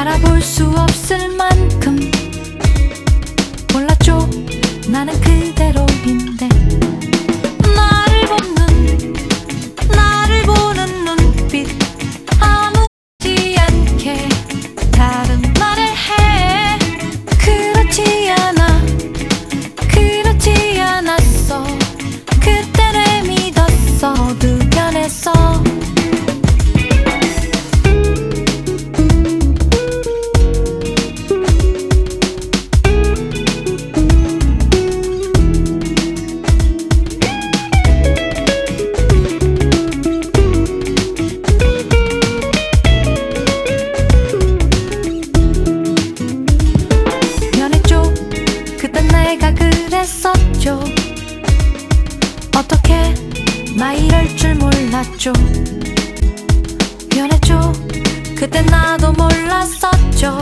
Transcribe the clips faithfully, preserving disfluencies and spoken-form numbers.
알아볼 수 없을 만큼 몰랐죠. 나는 그대로인데 나를 보는 나를 보는 눈빛 아무렇지 않게 다른 말을 해. 그렇지 않아 그렇지 않았어. 그때 내 믿었어. 모두 변했어. 내가 그랬었죠. 어떻게 나 이럴 줄 몰랐죠. 변했죠. 그때 나도 몰랐었죠.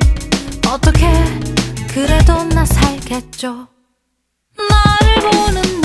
어떻게 그래도 나 살겠죠. 나를 보는